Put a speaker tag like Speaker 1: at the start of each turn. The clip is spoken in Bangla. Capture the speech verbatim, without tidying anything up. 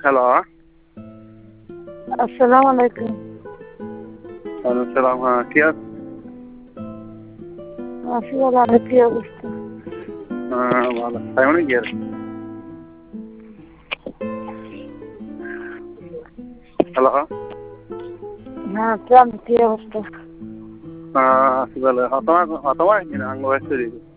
Speaker 1: হ্যালো।
Speaker 2: আসসালামু আলাইকুম।
Speaker 1: ওয়ালাইকুম সালাম। হ্যাঁ, কে আছেন?
Speaker 2: আছি ভালো। আপনার কি অবস্থা?
Speaker 1: হ্যাঁ, ভালো। কেমন আছেন? হ্যালো।
Speaker 2: হ্যাঁ, কেমন কি অবস্থা?
Speaker 1: হ্যাঁ, আছি ভালো। হতমা হতমা কিনা আঙ্গ ব্যস্ত দিকে